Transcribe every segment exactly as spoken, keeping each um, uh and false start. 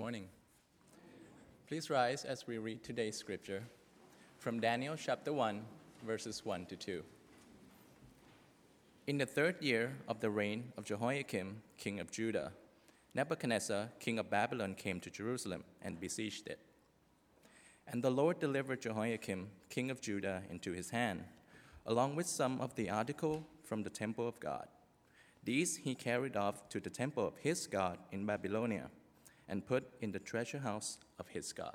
morning. Please rise as we read today's scripture from Daniel chapter one, verses one to two. In the third year of the reign of Jehoiakim, king of Judah, Nebuchadnezzar, king of Babylon, came to Jerusalem and besieged it. And the Lord delivered Jehoiakim, king of Judah, into his hand, along with some of the article from the temple of God. These he carried off to the temple of his God in Babylonia and put in the treasure house of his God.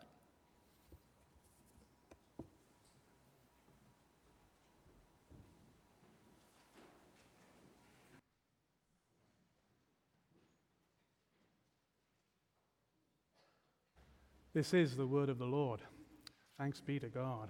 This is the word of the Lord. Thanks be to God.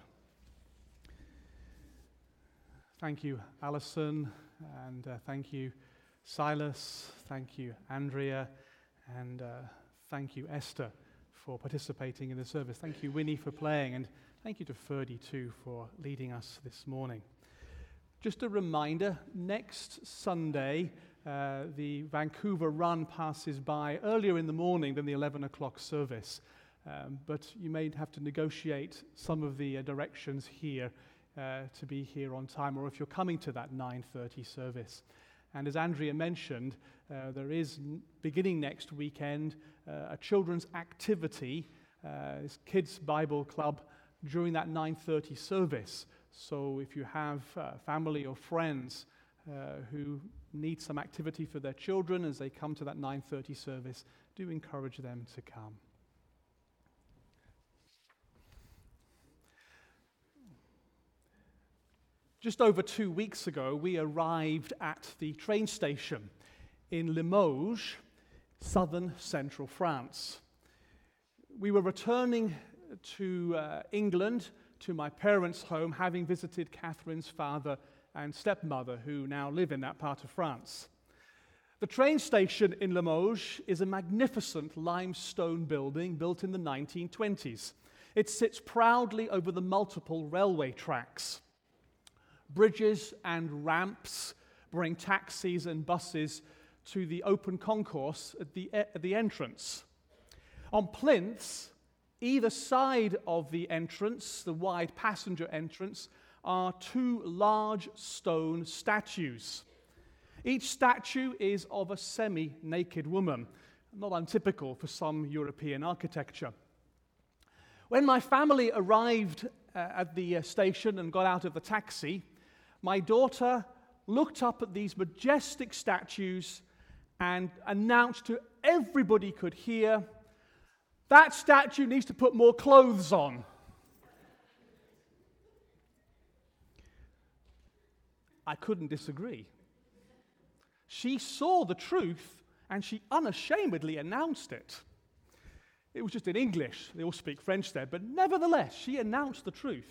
Thank you, Alison, and uh, thank you, Silas. Thank you, Andrea, and uh, thank you, Esther, for participating in the service. Thank you, Winnie, for playing, and thank you to Ferdy, too, for leading us this morning. Just a reminder, next Sunday, uh, the Vancouver Run passes by earlier in the morning than the eleven o'clock service. Um, but you may have to negotiate some of the uh, directions here uh, to be here on time, or if you're coming to that nine thirty service. And as Andrea mentioned, uh, there is, n- beginning next weekend, uh, a children's activity, uh, it's Kids Bible Club, during that nine thirty service. So if you have uh, family or friends uh, who need some activity for their children as they come to that nine thirty service, do encourage them to come. Just over two weeks ago, we arrived at the train station in Limoges, southern central France. We were returning to uh, England, to my parents' home, having visited Catherine's father and stepmother, who now live in that part of France. The train station in Limoges is a magnificent limestone building built in the nineteen twenties. It sits proudly over the multiple railway tracks. Bridges and ramps bring taxis and buses to the open concourse at the, e- at the entrance. On plinths, either side of the entrance, the wide passenger entrance, are two large stone statues. Each statue is of a semi-naked woman, not untypical for some European architecture. When my family arrived uh, at the uh, station and got out of the taxi, my daughter looked up at these majestic statues and announced to everybody could hear, "That statue needs to put more clothes on." I couldn't disagree. She saw the truth and she unashamedly announced it. It was just in English. They all speak French there, but nevertheless, she announced the truth.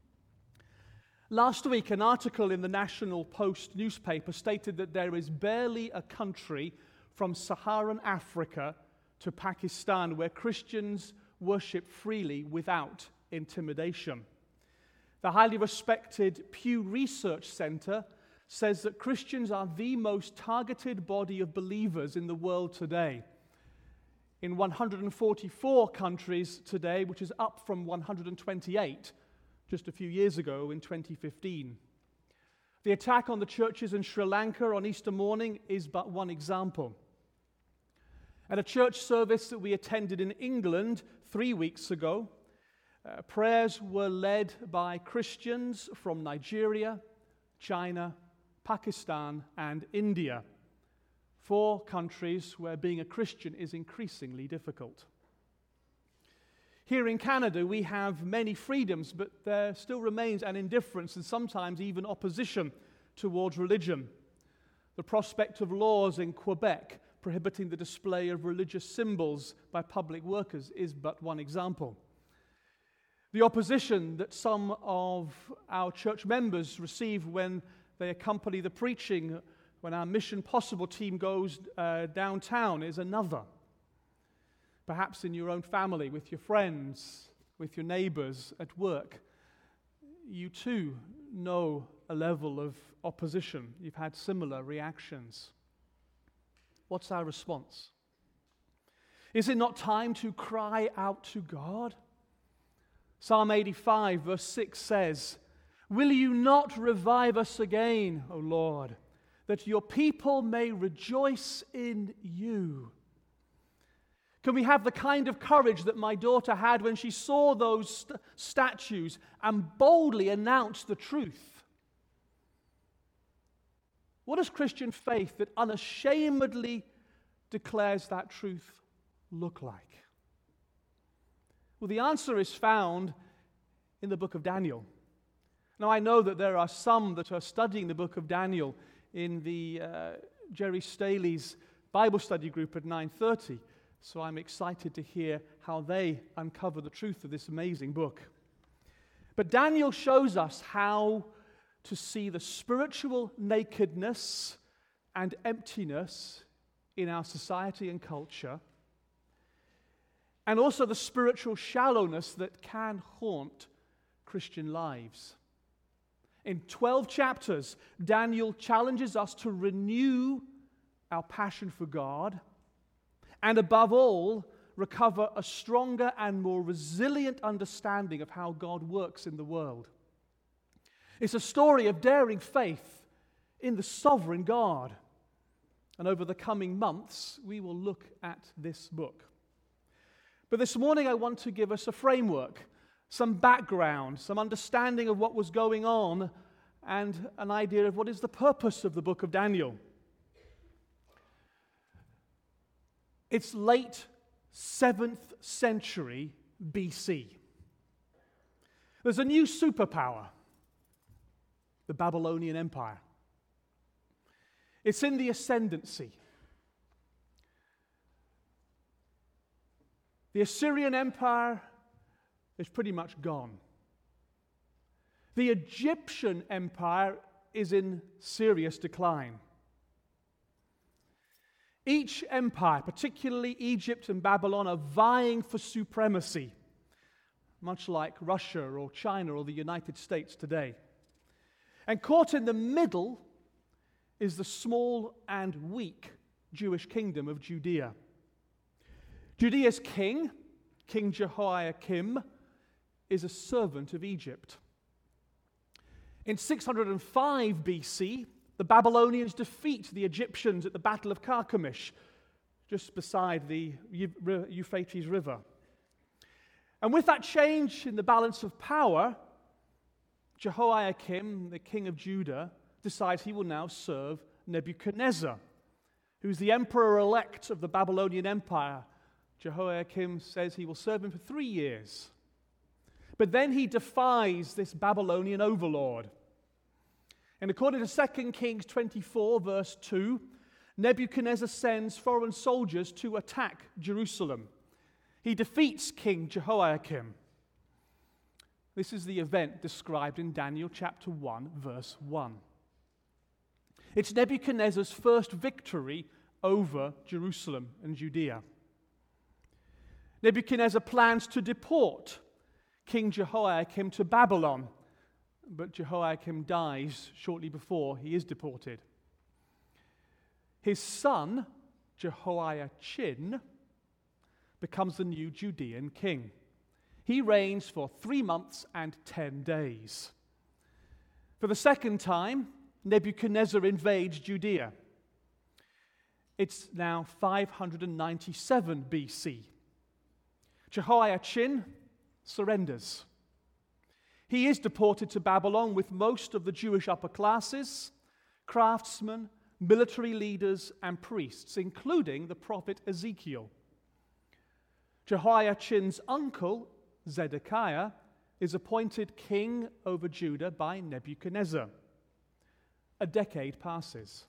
Last week, an article in the National Post newspaper stated that there is barely a country from Saharan Africa to Pakistan where Christians worship freely without intimidation. The highly respected Pew Research Center says that Christians are the most targeted body of believers in the world today. In one hundred forty-four countries today, which is up from one hundred twenty-eight just a few years ago in twenty fifteen. The attack on the churches in Sri Lanka on Easter morning is but one example. At a church service that we attended in England three weeks ago, uh, prayers were led by Christians from Nigeria, China, Pakistan, and India, four countries where being a Christian is increasingly difficult. Here in Canada, we have many freedoms, but there still remains an indifference and sometimes even opposition towards religion. The prospect of laws in Quebec prohibiting the display of religious symbols by public workers is but one example. The opposition that some of our church members receive when they accompany the preaching, when our Mission Possible team goes uh, downtown, is another. Perhaps in your own family, with your friends, with your neighbors at work, you too know a level of opposition. You've had similar reactions. What's our response? Is it not time to cry out to God? Psalm eighty-five, verse six says, "Will you not revive us again, O Lord, that your people may rejoice in you?" Can we have the kind of courage that my daughter had when she saw those st- statues and boldly announced the truth? What does Christian faith that unashamedly declares that truth look like? Well, the answer is found in the book of Daniel. Now, I know that there are some that are studying the book of Daniel in the uh, Jerry Staley's Bible study group at nine thirty. So I'm excited to hear how they uncover the truth of this amazing book. But Daniel shows us how to see the spiritual nakedness and emptiness in our society and culture, and also the spiritual shallowness that can haunt Christian lives. In twelve chapters, Daniel challenges us to renew our passion for God, and above all, recover a stronger and more resilient understanding of how God works in the world. It's a story of daring faith in the sovereign God. And over the coming months, we will look at this book. But this morning, I want to give us a framework, some background, some understanding of what was going on, and an idea of what is the purpose of the book of Daniel. It's late seventh century B C. There's a new superpower, the Babylonian Empire. It's in the ascendancy. The Assyrian Empire is pretty much gone. The Egyptian Empire is in serious decline. Each empire, particularly Egypt and Babylon, are vying for supremacy, much like Russia or China or the United States today. And caught in the middle is the small and weak Jewish kingdom of Judea. Judea's king, King Jehoiakim, is a servant of Egypt. In six hundred five B C, the Babylonians defeat the Egyptians at the Battle of Carchemish, just beside the Euphrates River. And with that change in the balance of power, Jehoiakim, the king of Judah, decides he will now serve Nebuchadnezzar, who's the emperor-elect of the Babylonian Empire. Jehoiakim says he will serve him for three years. But then he defies this Babylonian overlord. And according to Second Kings twenty-four, verse two, Nebuchadnezzar sends foreign soldiers to attack Jerusalem. He defeats King Jehoiakim. This is the event described in Daniel chapter one, verse one. It's Nebuchadnezzar's first victory over Jerusalem and Judea. Nebuchadnezzar plans to deport King Jehoiakim to Babylon, but Jehoiakim dies shortly before he is deported. His son, Jehoiachin, becomes the new Judean king. He reigns for three months and ten days. For the second time, Nebuchadnezzar invades Judea. It's now five hundred ninety-seven B C. Jehoiachin surrenders. He is deported to Babylon with most of the Jewish upper classes, craftsmen, military leaders, and priests, including the prophet Ezekiel. Jehoiachin's uncle, Zedekiah, is appointed king over Judah by Nebuchadnezzar. A decade passes.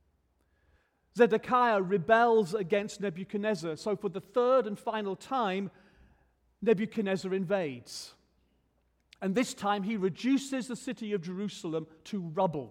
Zedekiah rebels against Nebuchadnezzar, so for the third and final time, Nebuchadnezzar invades. And this time he reduces the city of Jerusalem to rubble.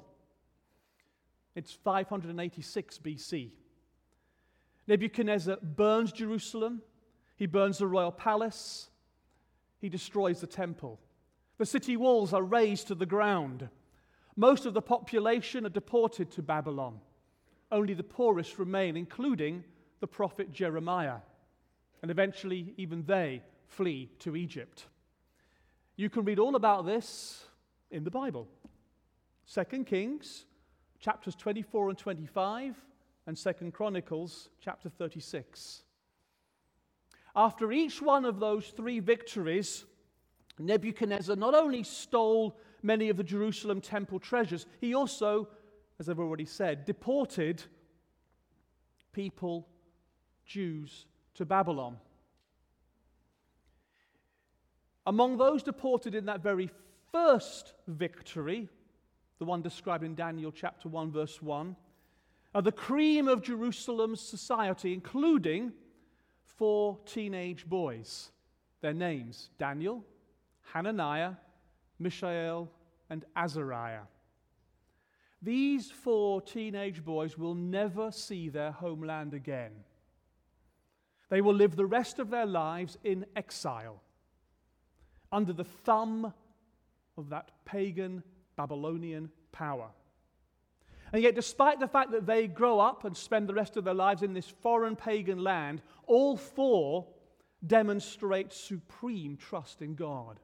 It's five hundred eighty-six B C. Nebuchadnezzar burns Jerusalem. He burns the royal palace. He destroys the temple. The city walls are razed to the ground. Most of the population are deported to Babylon. Only the poorest remain, including the prophet Jeremiah. And eventually, even they flee to Egypt. You can read all about this in the Bible. Second Kings, chapters twenty-four and twenty-five, and Second Chronicles, chapter thirty-six. After each one of those three victories, Nebuchadnezzar not only stole many of the Jerusalem temple treasures, he also, as I've already said, deported people, Jews, to Babylon. Among those deported in that very first victory, the one described in Daniel chapter one, verse one, are the cream of Jerusalem's society, including four teenage boys. Their names, Daniel, Hananiah, Mishael, and Azariah. These four teenage boys will never see their homeland again. They will live the rest of their lives in exile, under the thumb of that pagan Babylonian power. And yet, despite the fact that they grow up and spend the rest of their lives in this foreign pagan land, all four demonstrate supreme trust in God.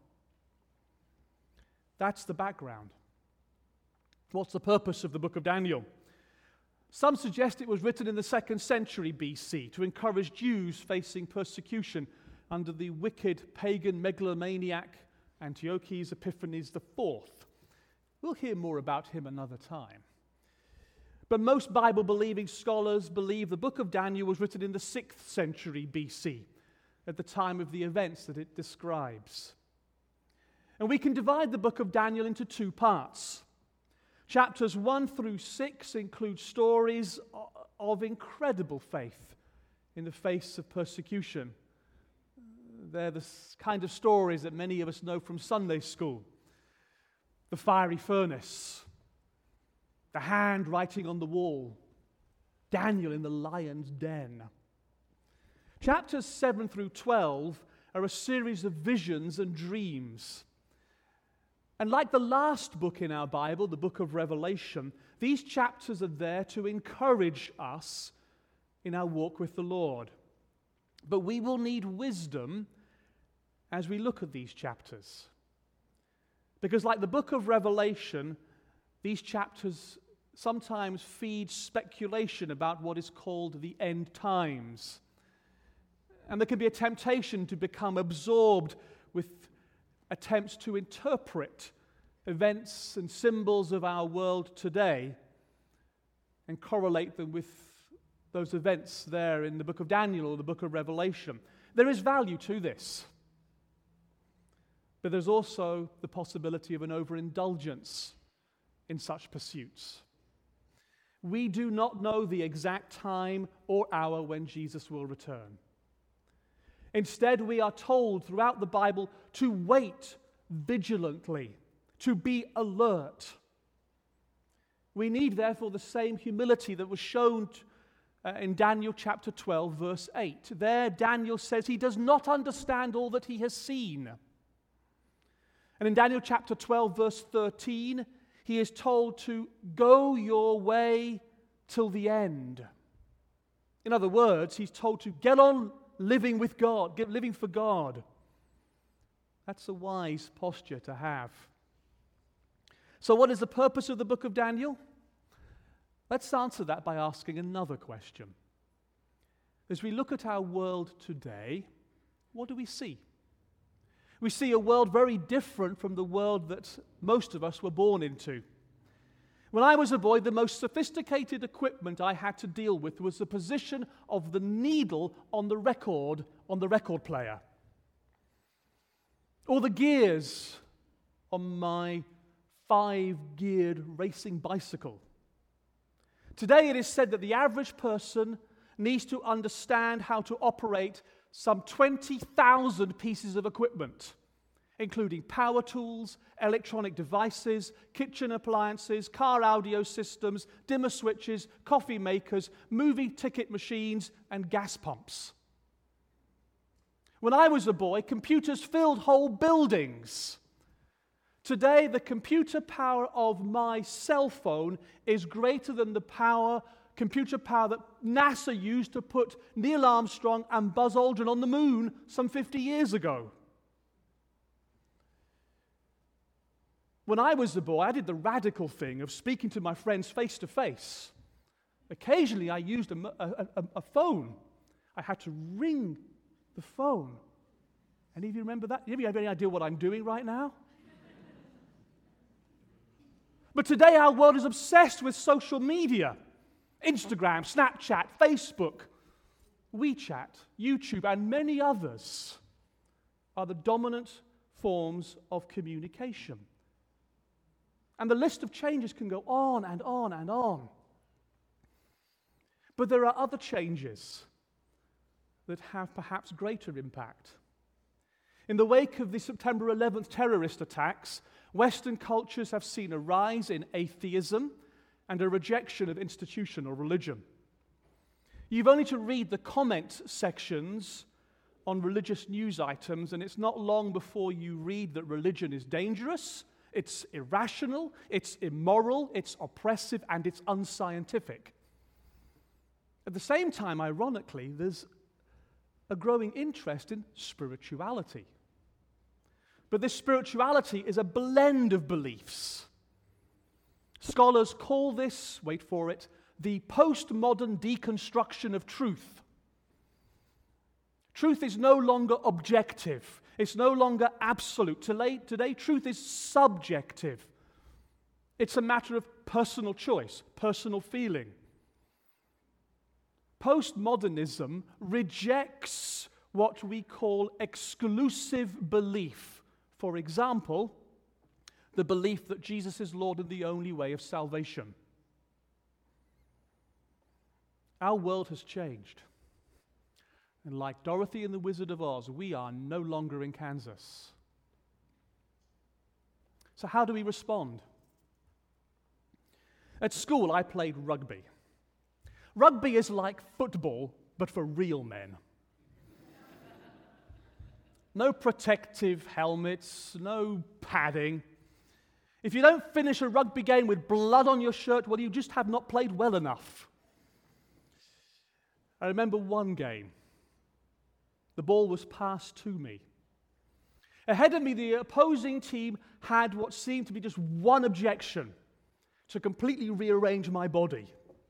That's the background. What's the purpose of the book of Daniel? Some suggest it was written in the second century B C to encourage Jews facing persecution under the wicked pagan megalomaniac Antiochus Epiphanes the fourth. We'll hear more about him another time. But most Bible-believing scholars believe the book of Daniel was written in the sixth century B C, at the time of the events that it describes. And we can divide the book of Daniel into two parts. Chapters one through six include stories of incredible faith in the face of persecution. They're the kind of stories that many of us know from Sunday school. The fiery furnace, the hand writing on the wall, Daniel in the lion's den. Chapters seven through twelve are a series of visions and dreams. And like the last book in our Bible, the book of Revelation, these chapters are there to encourage us in our walk with the Lord. But we will need wisdom as we look at these chapters. Because like the book of Revelation, these chapters sometimes feed speculation about what is called the end times. And there can be a temptation to become absorbed with attempts to interpret events and symbols of our world today and correlate them with those events there in the book of Daniel or the book of Revelation. There is value to this. But there's also the possibility of an overindulgence in such pursuits. We do not know the exact time or hour when Jesus will return. Instead, we are told throughout the Bible to wait vigilantly, to be alert. We need, therefore, the same humility that was shown uh, in Daniel chapter twelve, verse eight. There, Daniel says he does not understand all that he has seen. And in Daniel chapter twelve, verse thirteen, he is told to go your way till the end. In other words, he's told to get on living with God, get living for God. That's a wise posture to have. So what is the purpose of the book of Daniel? Let's answer that by asking another question. As we look at our world today, what do we see? We see a world very different from the world that most of us were born into. When I was a boy, the most sophisticated equipment I had to deal with was the position of the needle on the record, on the record player, or the gears on my five-geared racing bicycle. Today it is said that the average person needs to understand how to operate some twenty thousand pieces of equipment, including power tools, electronic devices, kitchen appliances, car audio systems, dimmer switches, coffee makers, movie ticket machines, and gas pumps. When I was a boy, computers filled whole buildings. Today, the computer power of my cell phone is greater than the power computer power that NASA used to put Neil Armstrong and Buzz Aldrin on the moon some fifty years ago. When I was a boy, I did the radical thing of speaking to my friends face to face. Occasionally, I used a, a, a, a phone. I had to ring the phone. Any of you remember that? Any of you have any idea what I'm doing right now? But today, our world is obsessed with social media. Instagram, Snapchat, Facebook, WeChat, YouTube, and many others are the dominant forms of communication. And the list of changes can go on and on and on. But there are other changes that have perhaps greater impact. In the wake of the September eleventh terrorist attacks, Western cultures have seen a rise in atheism and a rejection of institutional religion. You've only to read the comment sections on religious news items, and it's not long before you read that religion is dangerous, it's irrational, it's immoral, it's oppressive, and it's unscientific. At the same time, ironically, there's a growing interest in spirituality. But this spirituality is a blend of beliefs. Scholars call this, wait for it, the postmodern deconstruction of truth. Truth is no longer objective. It's no longer absolute. Today, today, truth is subjective. It's a matter of personal choice, personal feeling. Postmodernism rejects what we call exclusive belief. For example, the belief that Jesus is Lord and the only way of salvation. Our world has changed. And like Dorothy and the Wizard of Oz, we are no longer in Kansas. So how do we respond? At school, I played rugby. Rugby is like football, but for real men. No protective helmets, no padding. If you don't finish a rugby game with blood on your shirt, well, you just have not played well enough. I remember one game. The ball was passed to me. Ahead of me, the opposing team had what seemed to be just one objection: to completely rearrange my body.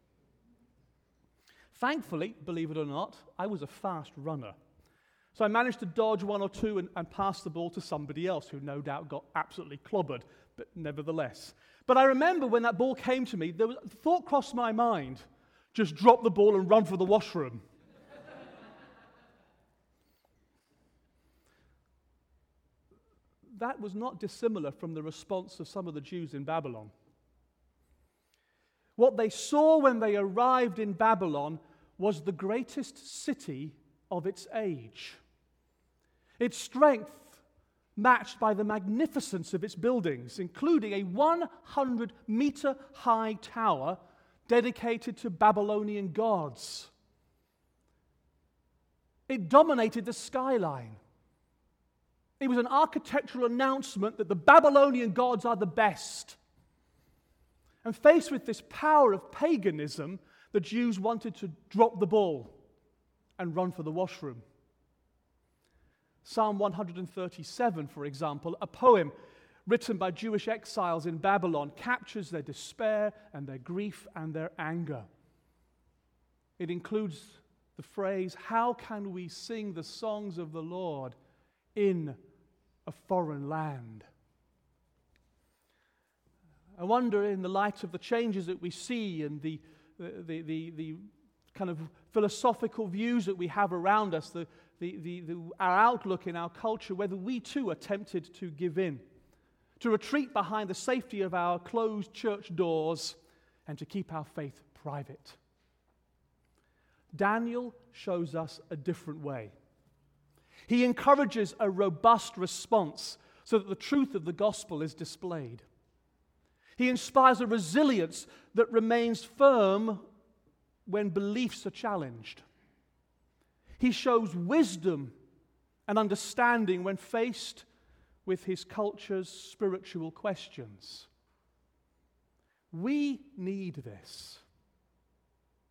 Thankfully, believe it or not, I was a fast runner. So I managed to dodge one or two and, and pass the ball to somebody else who no doubt got absolutely clobbered, but nevertheless. But I remember when that ball came to me, there was, the thought crossed my mind, just drop the ball and run for the washroom. That was not dissimilar from the response of some of the Jews in Babylon. What they saw when they arrived in Babylon was the greatest city of its age. Its strength matched by the magnificence of its buildings, including a one hundred meter high tower dedicated to Babylonian gods. It dominated the skyline. It was an architectural announcement that the Babylonian gods are the best. And faced with this power of paganism, the Jews wanted to drop the ball and run for the washroom. Psalm one thirty-seven, for example, a poem written by Jewish exiles in Babylon, captures their despair and their grief and their anger. It includes the phrase, "How can we sing the songs of the Lord in a foreign land?" I wonder, in the light of the changes that we see and the, the, the, the kind of philosophical views that we have around us, the, the, the, the, our outlook in our culture, whether we too are tempted to give in, to retreat behind the safety of our closed church doors, and to keep our faith private. Daniel shows us a different way. He encourages a robust response so that the truth of the gospel is displayed. He inspires a resilience that remains firm when beliefs are challenged. He shows wisdom and understanding when faced with his culture's spiritual questions. We need this.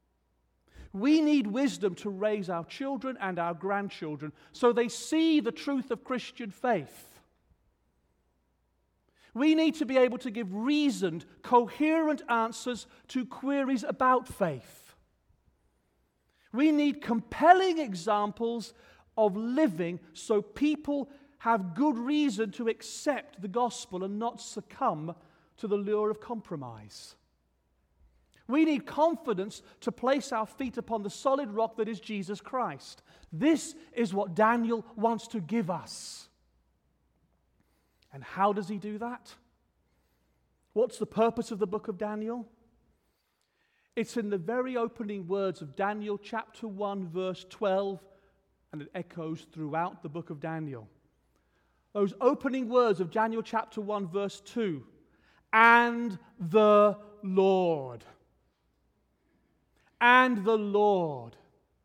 We need wisdom to raise our children and our grandchildren so they see the truth of Christian faith. We need to be able to give reasoned, coherent answers to queries about faith. We need compelling examples of living so people have good reason to accept the gospel and not succumb to the lure of compromise. We need confidence to place our feet upon the solid rock that is Jesus Christ. This is what Daniel wants to give us. And how does he do that? What's the purpose of the book of Daniel? It's in the very opening words of Daniel chapter one, verse twelve, and it echoes throughout the book of Daniel. Those opening words of Daniel chapter one, verse two, and the Lord. And the Lord.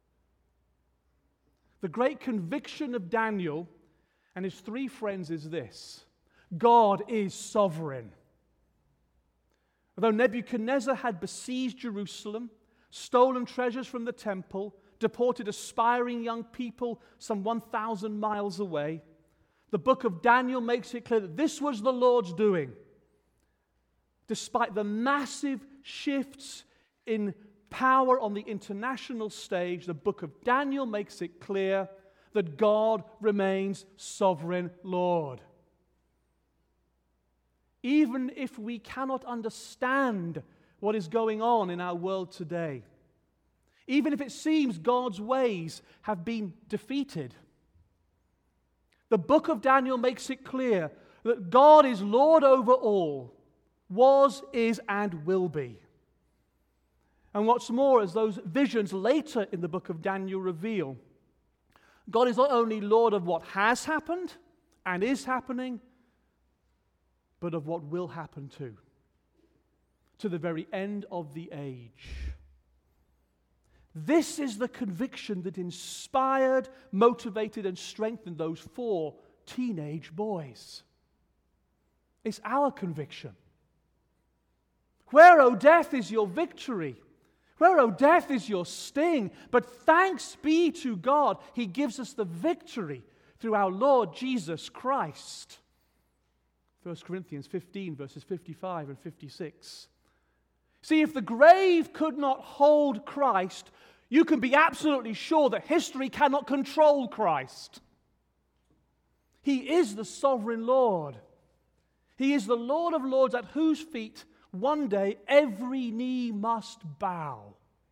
The great conviction of Daniel and his three friends is this: God is sovereign. Although Nebuchadnezzar had besieged Jerusalem, stolen treasures from the temple, deported aspiring young people some one thousand miles away, the book of Daniel makes it clear that this was the Lord's doing. Despite the massive shifts in power on the international stage, the book of Daniel makes it clear that God remains sovereign Lord. Even if we cannot understand what is going on in our world today, even if it seems God's ways have been defeated, the book of Daniel makes it clear that God is Lord over all, was, is, and will be. And what's more, as those visions later in the book of Daniel reveal, God is not only Lord of what has happened and is happening, but of what will happen too, to the very end of the age. This is the conviction that inspired, motivated, and strengthened those four teenage boys. It's our conviction. Where, O death, is your victory? Where, O death, is your sting? But thanks be to God, He gives us the victory through our Lord Jesus Christ. First Corinthians fifteen, verses fifty-five and fifty-six. See, if the grave could not hold Christ, you can be absolutely sure that history cannot control Christ. He is the sovereign Lord. He is the Lord of lords at whose feet one day every knee must bow.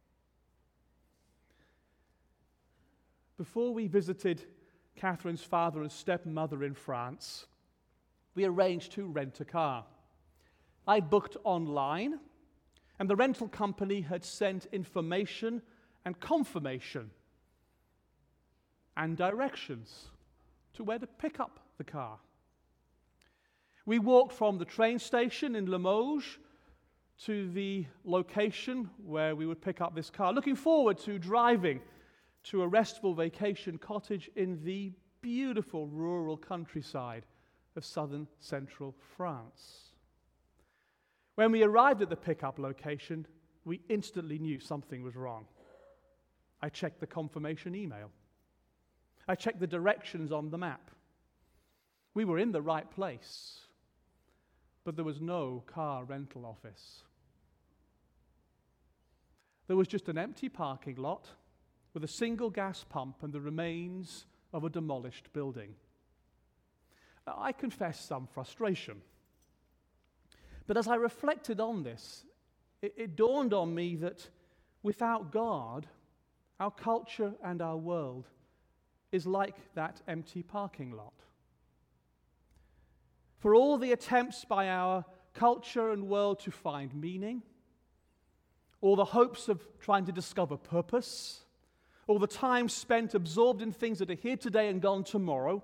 Before we visited Catherine's father and stepmother in France, we arranged to rent a car. I booked online, and the rental company had sent information and confirmation and directions to where to pick up the car. We walked from the train station in Limoges to the location where we would pick up this car, looking forward to driving to a restful vacation cottage in the beautiful rural countryside of southern central France. When we arrived at the pickup location, we instantly knew something was wrong. I checked the confirmation email. I checked the directions on the map. We were in the right place, but there was no car rental office. There was just an empty parking lot with a single gas pump and the remains of a demolished building. I confess some frustration. But as I reflected on this, it, it dawned on me that without God, our culture and our world is like that empty parking lot. For all the attempts by our culture and world to find meaning, all the hopes of trying to discover purpose, all the time spent absorbed in things that are here today and gone tomorrow,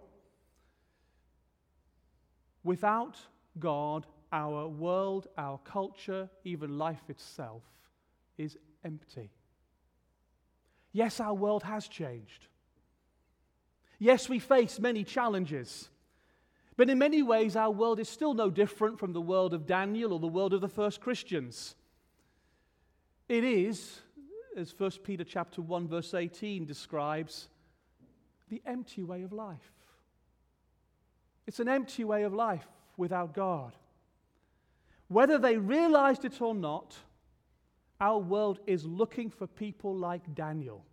without God, our world, our culture, even life itself, is empty. Yes, our world has changed. Yes, we face many challenges. But in many ways, our world is still no different from the world of Daniel or the world of the first Christians. It is as First Peter chapter one, verse eighteen describes, the empty way of life. It's an empty way of life without God. Whether they realized it or not, our world is looking for people like Daniel.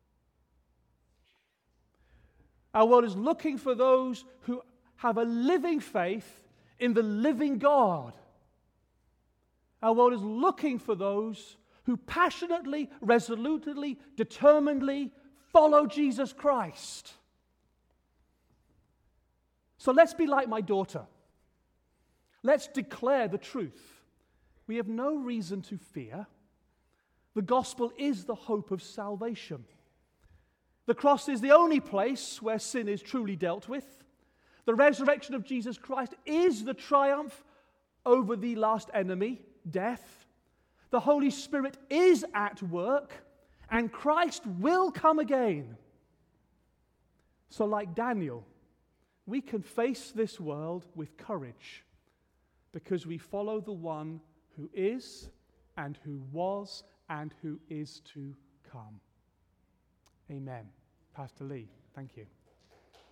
Our world is looking for those who have a living faith in the living God. Our world is looking for those who passionately, resolutely, determinedly follow Jesus Christ. So let's be like my daughter. Let's declare the truth. We have no reason to fear. The gospel is the hope of salvation. The cross is the only place where sin is truly dealt with. The resurrection of Jesus Christ is the triumph over the last enemy, death. The Holy Spirit is at work, and Christ will come again. So like Daniel, we can face this world with courage because we follow the one who is and who was and who is to come. Amen. Pastor Lee, thank you.